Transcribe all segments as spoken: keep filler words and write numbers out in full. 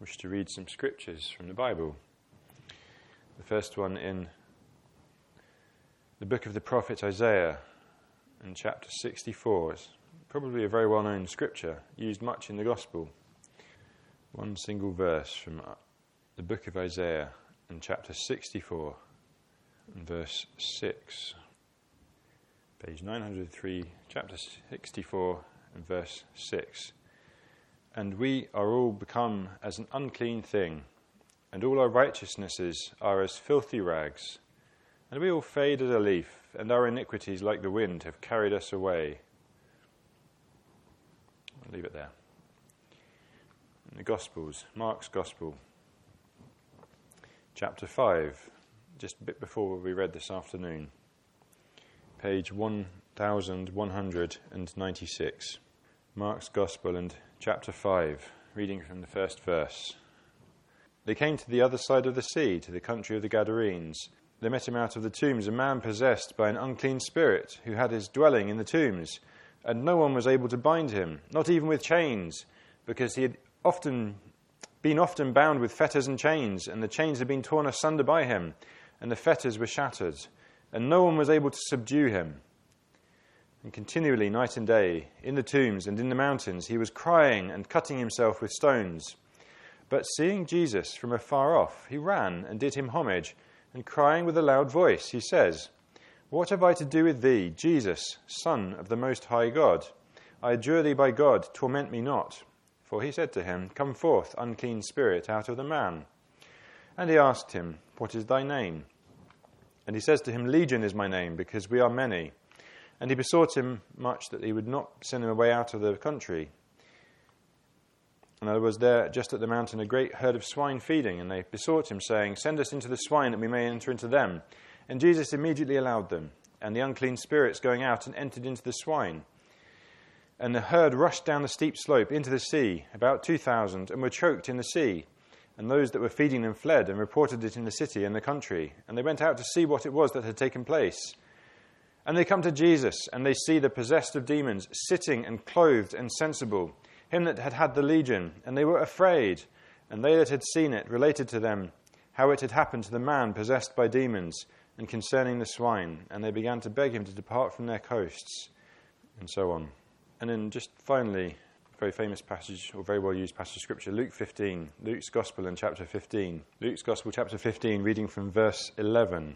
wish to read some scriptures from the Bible. The first one in the book of the prophet Isaiah, in chapter sixty-four. It's probably a very well-known scripture, used much in the gospel. One single verse from the book of Isaiah, in chapter sixty-four, and verse six. Page nine hundred three, chapter sixty-four, and verse six. And we are all become as an unclean thing, and all our righteousnesses are as filthy rags. And we all fade as a leaf, and our iniquities like the wind have carried us away. I'll leave it there. In the Gospels, Mark's Gospel, chapter five, just a bit before we read this afternoon, page one thousand one hundred ninety-six. Mark's Gospel and chapter five, reading from the first verse. They came to the other side of the sea, to the country of the Gadarenes. They met him out of the tombs, a man possessed by an unclean spirit, who had his dwelling in the tombs, and no one was able to bind him, not even with chains, because he had often been often bound with fetters and chains, and the chains had been torn asunder by him, and the fetters were shattered, and no one was able to subdue him. And continually, night and day, in the tombs and in the mountains, he was crying and cutting himself with stones. But seeing Jesus from afar off, he ran and did him homage, and crying with a loud voice, he says, "What have I to do with thee, Jesus, Son of the Most High God? I adjure thee by God, torment me not." For he said to him, "Come forth, unclean spirit, out of the man." And he asked him, "What is thy name?" And he says to him, "Legion is my name, because we are many." And he besought him much that he would not send him away out of the country. And there was there, just at the mountain, a great herd of swine feeding, and they besought him, saying, "Send us into the swine, that we may enter into them." And Jesus immediately allowed them. And the unclean spirits going out and entered into the swine. And the herd rushed down the steep slope into the sea, about two thousand, and were choked in the sea. And those that were feeding them fled and reported it in the city and the country. And they went out to see what it was that had taken place. And they come to Jesus, and they see the possessed of demons sitting and clothed and sensible, him that had had the legion, and they were afraid. And they that had seen it related to them how it had happened to the man possessed by demons, and concerning the swine. And they began to beg him to depart from their coasts, and so on. And then just finally, a very famous passage, or very well used passage of Scripture, Luke fifteen, Luke's Gospel in chapter fifteen. Luke's Gospel, chapter fifteen, reading from verse eleven.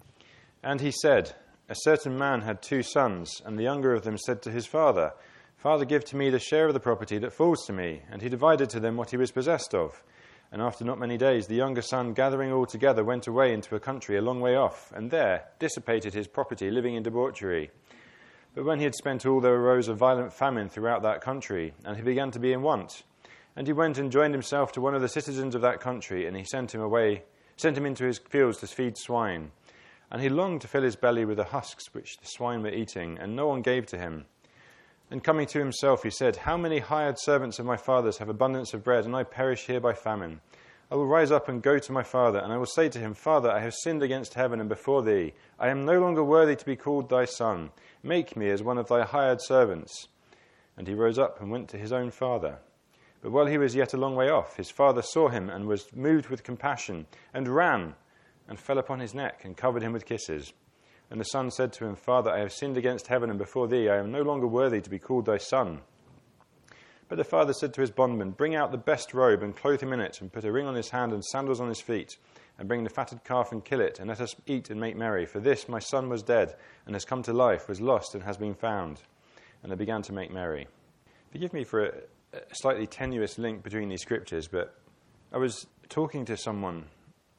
And he said, "A certain man had two sons, and the younger of them said to his father, 'Father, give to me the share of the property that falls to me.' And he divided to them what he was possessed of. And after not many days, the younger son, gathering all together, went away into a country a long way off, and there dissipated his property, living in debauchery. But when he had spent all, there arose a violent famine throughout that country, and he began to be in want. And he went and joined himself to one of the citizens of that country, and he sent him away, sent him into his fields to feed swine. And he longed to fill his belly with the husks which the swine were eating, and no one gave to him. And coming to himself, he said, 'How many hired servants of my father's have abundance of bread, and I perish here by famine? I will rise up and go to my father, and I will say to him, Father, I have sinned against heaven and before thee. I am no longer worthy to be called thy son. Make me as one of thy hired servants.' And he rose up and went to his own father. But while he was yet a long way off, his father saw him and was moved with compassion, and ran, and fell upon his neck, and covered him with kisses. And the son said to him, 'Father, I have sinned against heaven and before thee. I am no longer worthy to be called thy son.' But the father said to his bondman, 'Bring out the best robe, and clothe him in it, and put a ring on his hand and sandals on his feet. And bring the fatted calf and kill it, and let us eat and make merry. For this my son was dead, and has come to life, was lost, and has been found.' And they began to make merry." Forgive me for a, a slightly tenuous link between these scriptures, but I was talking to someone,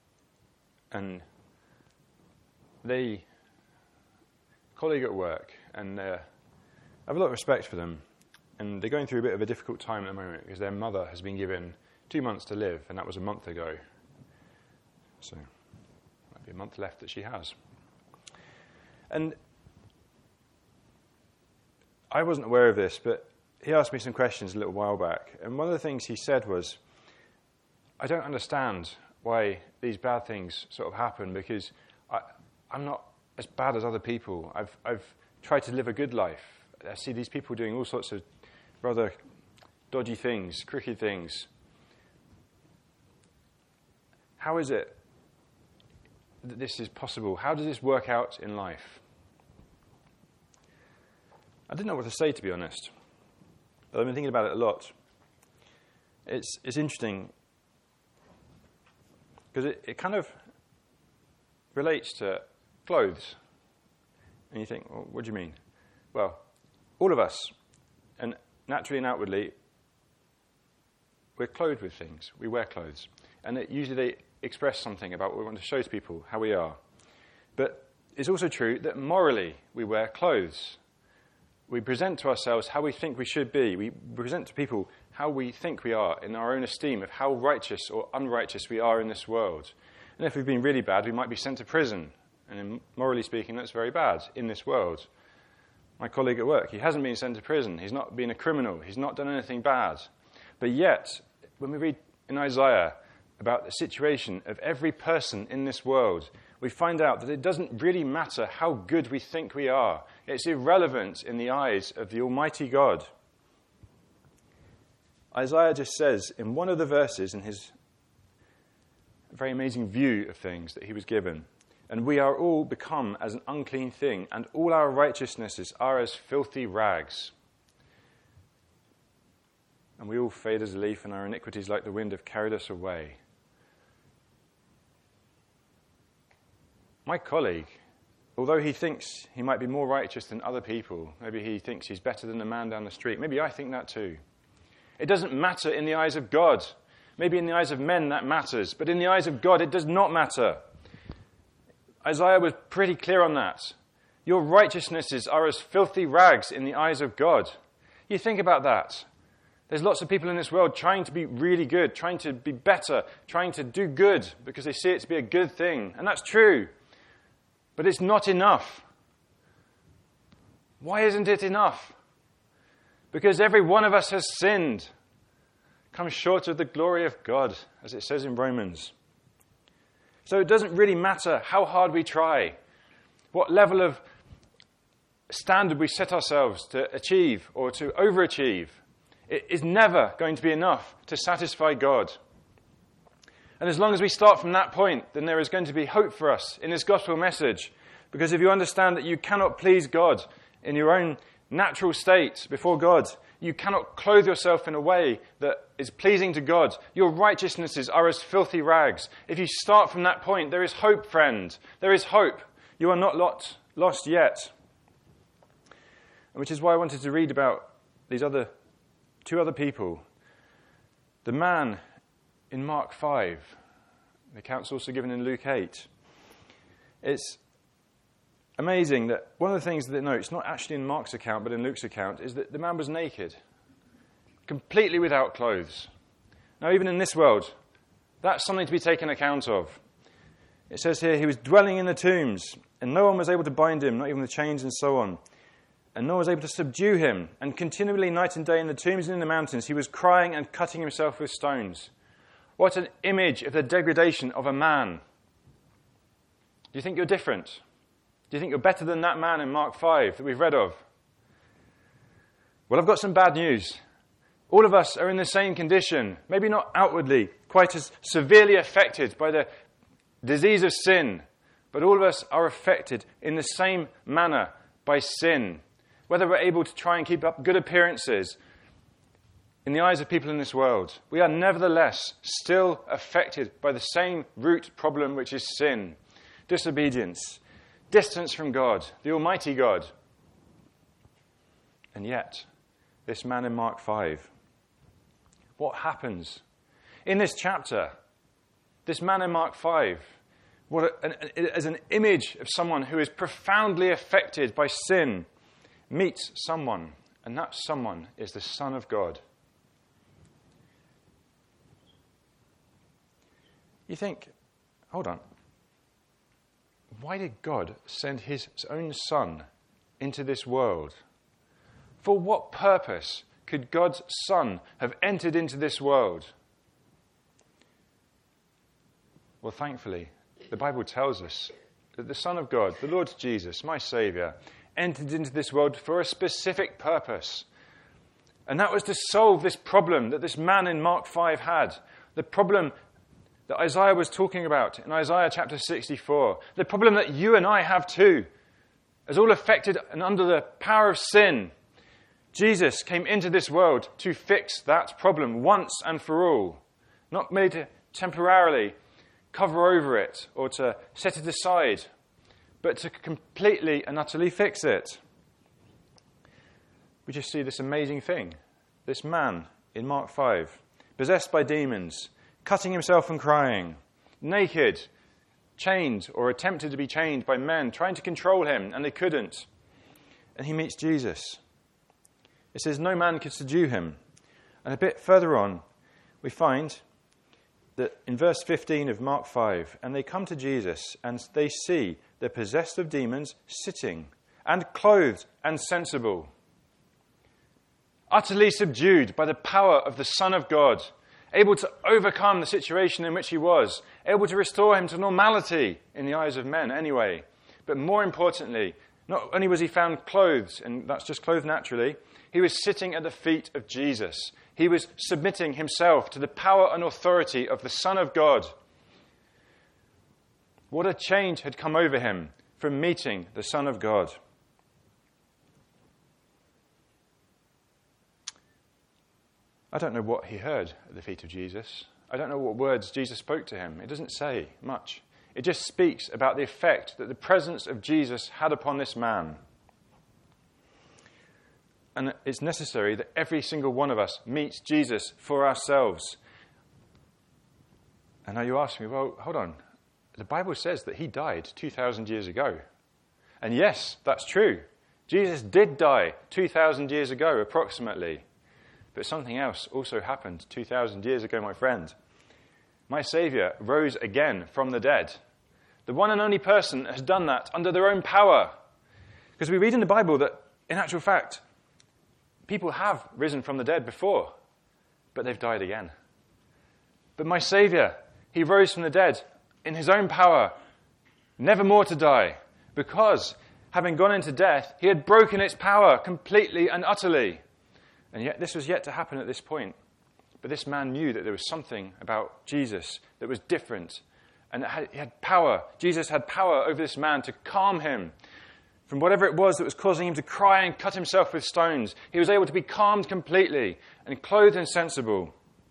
and they, a colleague at work, and uh, I have a lot of respect for them, and they're going through a bit of a difficult time at the moment because their mother has been given two months to live, and that was a month ago. So, might be a month left that she has. And I wasn't aware of this, but he asked me some questions a little while back, and one of the things he said was, "I don't understand why these bad things sort of happen, because I, I'm not as bad as other people. I've, I've tried to live a good life. I see these people doing all sorts of rather dodgy things, crooked things. how is it that this is possible? How does this work out in life? I didn't know what to say, to be honest, but I've been thinking about it a lot. It's it's interesting because it, it kind of relates to clothes. And you think, well, what do you mean? Well, all of us, and naturally and outwardly, we're clothed with things. We wear clothes. And it, usually they express something about what we want to show to people, how we are. But it's also true that morally we wear clothes. We present to ourselves how we think we should be. We present to people how we think we are in our own esteem of how righteous or unrighteous we are in this world. And if we've been really bad, we might be sent to prison. And morally speaking, that's very bad in this world. My colleague at work, he hasn't been sent to prison. He's not been a criminal. He's not done anything bad. But yet, when we read in Isaiah about the situation of every person in this world, we find out that it doesn't really matter how good we think we are. It's irrelevant in the eyes of the Almighty God. Isaiah just says in one of the verses in his very amazing view of things that he was given, and we are all become as an unclean thing, and all our righteousnesses are as filthy rags. And we all fade as a leaf, and our iniquities like the wind have carried us away. My colleague, although he thinks he might be more righteous than other people, maybe he thinks he's better than the man down the street, maybe I think that too. It doesn't matter in the eyes of God. Maybe in the eyes of men that matters, but in the eyes of God it does not matter. Isaiah was pretty clear on that. Your righteousnesses are as filthy rags in the eyes of God. You think about that. There's lots of people in this world trying to be really good, trying to be better, trying to do good because they see it to be a good thing. And that's true. But it's not enough. Why isn't it enough? Because every one of us has sinned, come short of the glory of God, as it says in Romans. So it doesn't really matter how hard we try, what level of standard we set ourselves to achieve or to overachieve. It is never going to be enough to satisfy God. And as long as we start from that point, then there is going to be hope for us in this gospel message. Because if you understand that you cannot please God in your own natural state before God, you cannot clothe yourself in a way that is pleasing to God. Your righteousnesses are as filthy rags. If you start from that point, there is hope, friend. There is hope. You are not lost, lost yet. Which is why I wanted to read about these other two other people. The man in Mark five. The account's also given in Luke eight. It's amazing that one of the things that it notes, not actually in Mark's account, but in Luke's account, is that the man was naked, completely without clothes. Now, even in this world, that's something to be taken account of. It says here, he was dwelling in the tombs, and no one was able to bind him, not even with chains and so on. And no one was able to subdue him. And continually, night and day, in the tombs and in the mountains, he was crying and cutting himself with stones. What an image of the degradation of a man. Do you think you're different? Do you think you're better than that man in Mark five that we've read of? Well, I've got some bad news. All of us are in the same condition, maybe not outwardly, quite as severely affected by the disease of sin, but all of us are affected in the same manner by sin. Whether we're able to try and keep up good appearances in the eyes of people in this world, we are nevertheless still affected by the same root problem, which is sin, disobedience, distance from God, the Almighty God. And yet, this man in Mark five, what happens? In this chapter, this man in Mark five, what a, an, as an image of someone who is profoundly affected by sin, meets someone, and that someone is the Son of God. You think, hold on, why did God send his own Son into this world? For what purpose could God's Son have entered into this world? Well, thankfully, the Bible tells us that the Son of God, the Lord Jesus, my Saviour, entered into this world for a specific purpose. And that was to solve this problem that this man in Mark five had. The problem that Isaiah was talking about in Isaiah chapter sixty-four. The problem that you and I have too, as all affected and under the power of sin. Jesus came into this world to fix that problem once and for all, not merely to temporarily cover over it or to set it aside, but to completely and utterly fix it. We just see this amazing thing. This man in Mark five, possessed by demons, cutting himself and crying, naked, chained or attempted to be chained by men trying to control him, and they couldn't. And he meets Jesus. It says no man could subdue him. And a bit further on, we find that in verse fifteen of Mark five, and they come to Jesus, and they see the possessed of demons sitting, and clothed and sensible, utterly subdued by the power of the Son of God, able to overcome the situation in which he was, able to restore him to normality in the eyes of men anyway. But more importantly, not only was he found clothed, and that's just clothed naturally, he was sitting at the feet of Jesus. He was submitting himself to the power and authority of the Son of God. What a change had come over him from meeting the Son of God. I don't know what he heard at the feet of Jesus. I don't know what words Jesus spoke to him. It doesn't say much. It just speaks about the effect that the presence of Jesus had upon this man. And it's necessary that every single one of us meets Jesus for ourselves. And now you ask me, well, hold on. The Bible says that he died two thousand years ago. And yes, that's true. Jesus did die two thousand years ago, approximately. But something else also happened two thousand years ago, my friend. My Saviour rose again from the dead. The one and only person has done that under their own power. Because we read in the Bible that, in actual fact, people have risen from the dead before, but they've died again. But my Saviour, he rose from the dead in his own power, never more to die, because, having gone into death, he had broken its power completely and utterly. And yet this was yet to happen at this point. But this man knew that there was something about Jesus that was different, and that he had power. Jesus had power over this man to calm him from whatever it was that was causing him to cry and cut himself with stones. He was able to be calmed completely and clothed and sensible.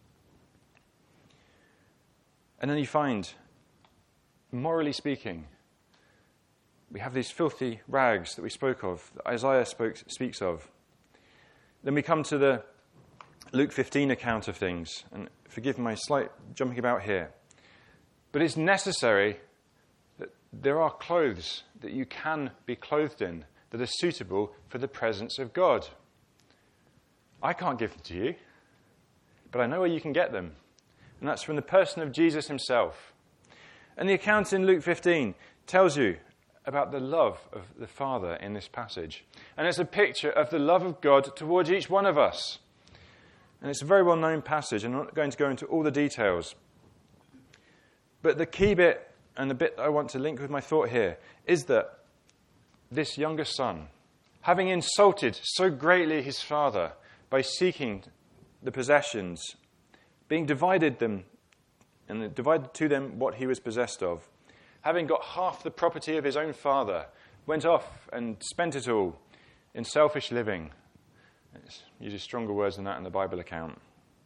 And then you find, morally speaking, we have these filthy rags that we spoke of, that Isaiah spoke, speaks of. Then we come to the Luke fifteen account of things. And forgive my slight jumping about here. But it's necessary that there are clothes that you can be clothed in that are suitable for the presence of God. I can't give them to you, but I know where you can get them. And that's from the person of Jesus himself. And the account in Luke fifteen tells you about the love of the Father in this passage. And it's a picture of the love of God towards each one of us. And it's a very well-known passage. I'm not going to go into all the details. But the key bit, and the bit that I want to link with my thought here, is that this younger son, having insulted so greatly his father by seeking the possessions, being divided them, and divided to them what he was possessed of, having got half the property of his own father, went off and spent it all in selfish living. It uses stronger words than that in the Bible account.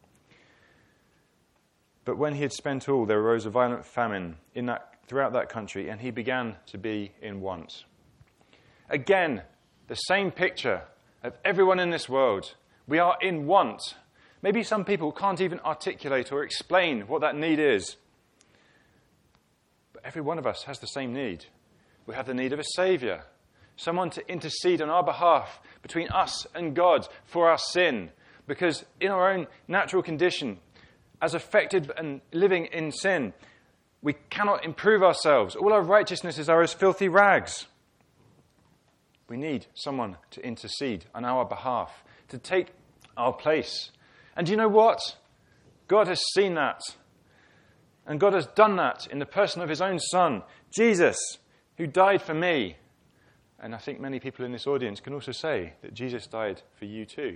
But when he had spent all, there arose a violent famine in that, throughout that country, and he began to be in want. Again, the same picture of everyone in this world. We are in want. Maybe some people can't even articulate or explain what that need is. But every one of us has the same need. We have the need of a Saviour, someone to intercede on our behalf between us and God for our sin. Because in our own natural condition, as affected and living in sin, we cannot improve ourselves. All our righteousnesses are as filthy rags. We need someone to intercede on our behalf, to take our place. And do you know what? God has seen that. And God has done that in the person of his own Son, Jesus, who died for me. And I think many people in this audience can also say that Jesus died for you too.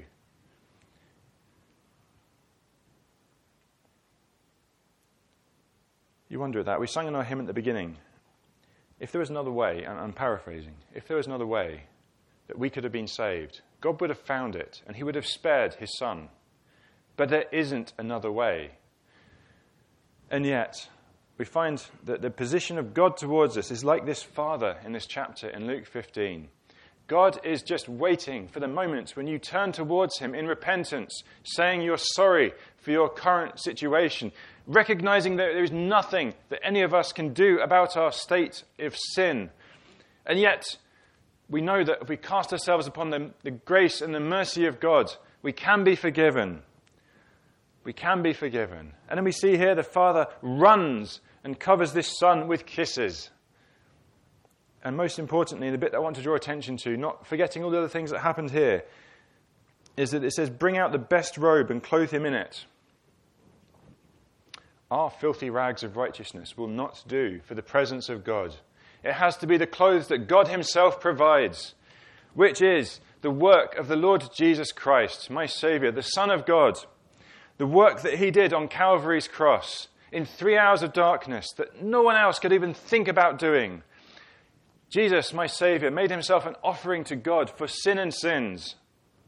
You wonder at that. We sang in our hymn at the beginning, if there was another way, and I'm paraphrasing, if there was another way that we could have been saved, God would have found it, and he would have spared his son. But there isn't another way. And yet, we find that the position of God towards us is like this father in this chapter in Luke fifteen. God is just waiting for the moment when you turn towards him in repentance, saying you're sorry for your current situation, recognizing that there is nothing that any of us can do about our state of sin. And yet, we know that if we cast ourselves upon the, the grace and the mercy of God, we can be forgiven. We can be forgiven. And then we see here the father runs and covers this son with kisses. And most importantly, the bit that I want to draw attention to, not forgetting all the other things that happened here, is that it says, bring out the best robe and clothe him in it. Our filthy rags of righteousness will not do for the presence of God. It has to be the clothes that God himself provides, which is the work of the Lord Jesus Christ, my Saviour, the Son of God. The work that he did on Calvary's cross in three hours of darkness that no one else could even think about doing. Jesus, my Saviour, made himself an offering to God for sin and sins.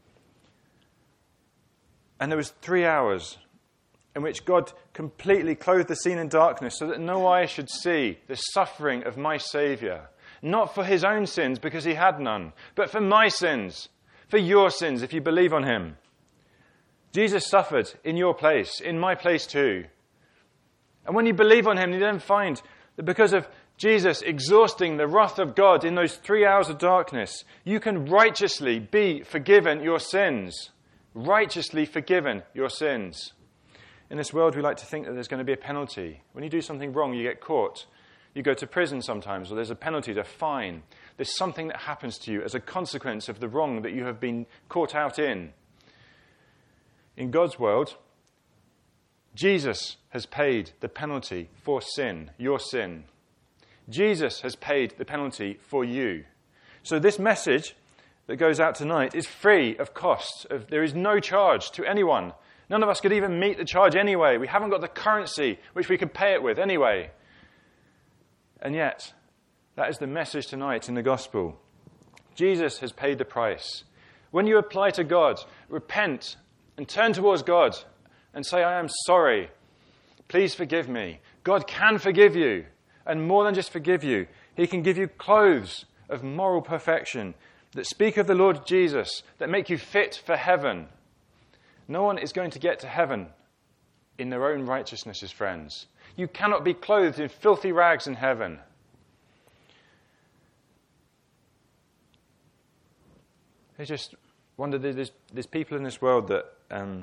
And there was three hours in which God completely clothed the scene in darkness so that no eye should see the suffering of my Saviour. Not for his own sins, because he had none, but for my sins, for your sins, if you believe on him. Jesus suffered in your place, in my place too. And when you believe on him, you then find that because of Jesus exhausting the wrath of God in those three hours of darkness, you can righteously be forgiven your sins. Righteously forgiven your sins. In this world, we like to think that there's going to be a penalty. When you do something wrong, you get caught. You go to prison sometimes, or there's a penalty, there's a fine. There's something that happens to you as a consequence of the wrong that you have been caught out in. In God's world, Jesus has paid the penalty for sin, your sin. Jesus has paid the penalty for you. So this message that goes out tonight is free of cost. Of, there is no charge to anyone. None of us could even meet the charge anyway. We haven't got the currency which we could pay it with anyway. And yet, that is the message tonight in the gospel. Jesus has paid the price. When you apply to God, repent and turn towards God and say, I am sorry. Please forgive me. God can forgive you. And more than just forgive you, he can give you clothes of moral perfection that speak of the Lord Jesus, that make you fit for heaven. No one is going to get to heaven in their own righteousness as friends. You cannot be clothed in filthy rags in heaven. I just wonder, there's, there's people in this world that, um,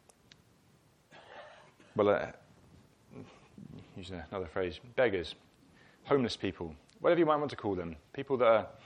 well, uh, use another phrase, beggars, homeless people, whatever you might want to call them, people that are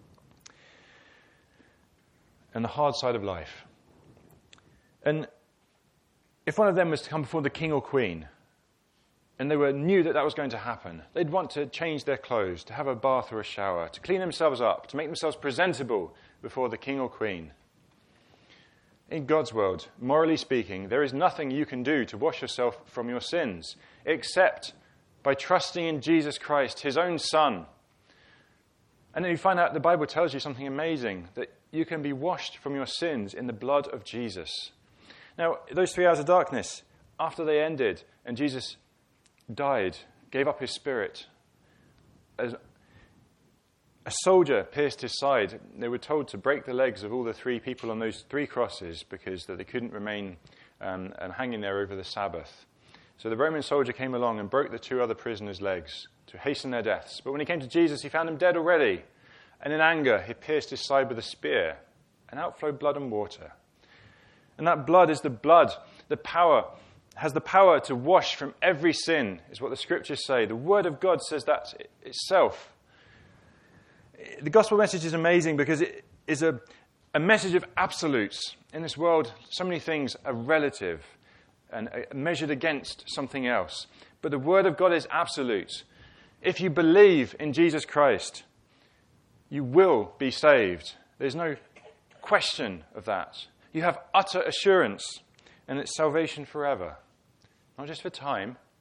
on the hard side of life. And if one of them was to come before the king or queen, and they were knew that that was going to happen, they'd want to change their clothes, to have a bath or a shower, to clean themselves up, to make themselves presentable before the king or queen. In God's world, morally speaking, there is nothing you can do to wash yourself from your sins, except by trusting in Jesus Christ, his own Son. And then you find out the Bible tells you something amazing, that you can be washed from your sins in the blood of Jesus. Now, those three hours of darkness, after they ended, and Jesus died, gave up his spirit, as a soldier pierced his side. They were told to break the legs of all the three people on those three crosses because they couldn't remain um, and hanging there over the Sabbath. So the Roman soldier came along and broke the two other prisoners' legs to hasten their deaths. But when he came to Jesus, he found him dead already. And in anger, he pierced his side with a spear, and out flowed blood and water. And that blood is the blood, the power, has the power to wash from every sin, is what the scriptures say. The word of God says that itself. The gospel message is amazing because it is a, a message of absolutes. In this world, so many things are relative and measured against something else. But the word of God is absolute. If you believe in Jesus Christ, you will be saved. There's no question of that. You have utter assurance, and it's salvation forever. Not just for time,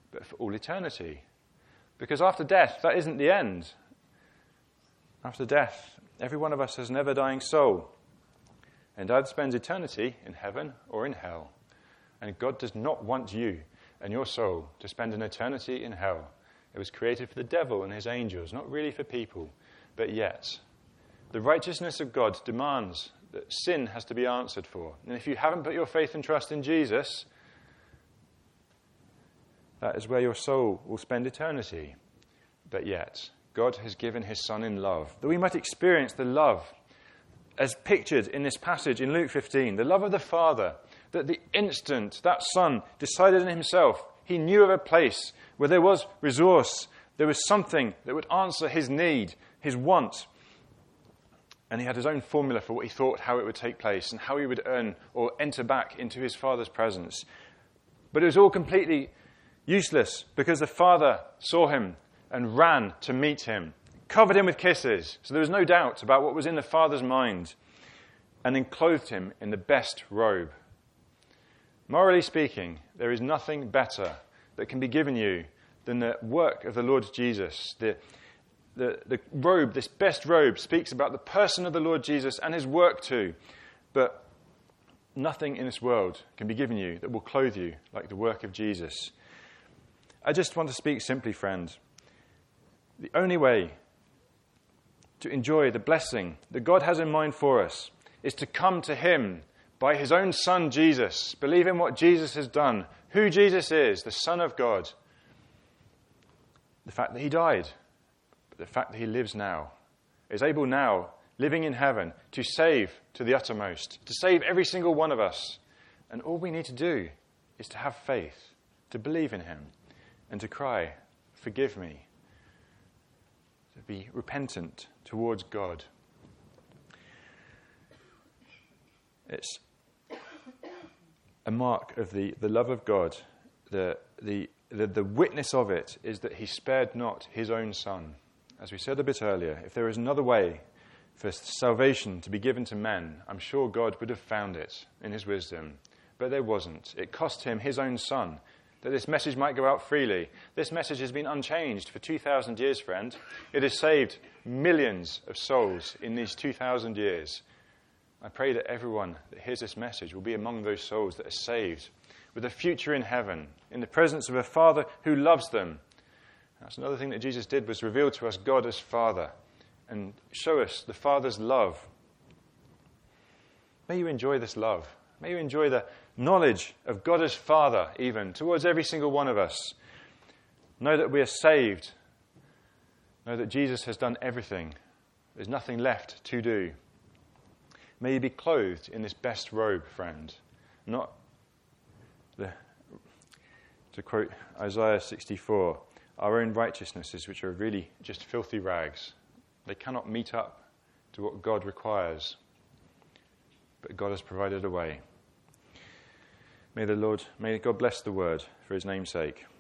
but for all eternity. Because after death, that isn't the end. After death, every one of us has an ever-dying soul. And either spends eternity in heaven or in hell. And God does not want you and your soul to spend an eternity in hell. It was created for the devil and his angels, not really for people. But yet, the righteousness of God demands that sin has to be answered for. And if you haven't put your faith and trust in Jesus, that is where your soul will spend eternity. But yet, God has given his Son in love, that we might experience the love as pictured in this passage in Luke fifteen, the love of the Father, that the instant that Son decided in himself, he knew of a place where there was resource, there was something that would answer his need, his want. And he had his own formula for what he thought, how it would take place, and how he would earn or enter back into his Father's presence. But it was all completely useless because the Father saw him and ran to meet him, covered him with kisses, so there was no doubt about what was in the Father's mind, and then clothed him in the best robe. Morally speaking, there is nothing better that can be given you than the work of the Lord Jesus. The, the, the robe, this best robe, speaks about the person of the Lord Jesus and his work too. But nothing in this world can be given you that will clothe you like the work of Jesus. I just want to speak simply, friend. The only way to enjoy the blessing that God has in mind for us is to come to him by his own Son, Jesus. Believe in what Jesus has done, who Jesus is, the Son of God. The fact that he died, but the fact that he lives now, is able now, living in heaven, to save to the uttermost, to save every single one of us. And all we need to do is to have faith, to believe in him, and to cry, forgive me, to be repentant towards God. It's a mark of the, the love of God. The, the, the, the witness of it is that he spared not his own Son. As we said a bit earlier, if there is another way for salvation to be given to men, I'm sure God would have found it in his wisdom. But there wasn't. It cost him his own Son, that this message might go out freely. This message has been unchanged for two thousand years, friend. It has saved millions of souls in these two thousand years. I pray that everyone that hears this message will be among those souls that are saved, with a future in heaven, in the presence of a Father who loves them. That's another thing that Jesus did, was reveal to us God as Father and show us the Father's love. May you enjoy this love. May you enjoy the knowledge of God as Father, even, towards every single one of us. Know that we are saved. Know that Jesus has done everything. There's nothing left to do. May you be clothed in this best robe, friend. Not, the, to quote Isaiah sixty-four, our own righteousnesses, which are really just filthy rags. They cannot meet up to what God requires. But God has provided a way. May the Lord, may God bless the word for his name's sake.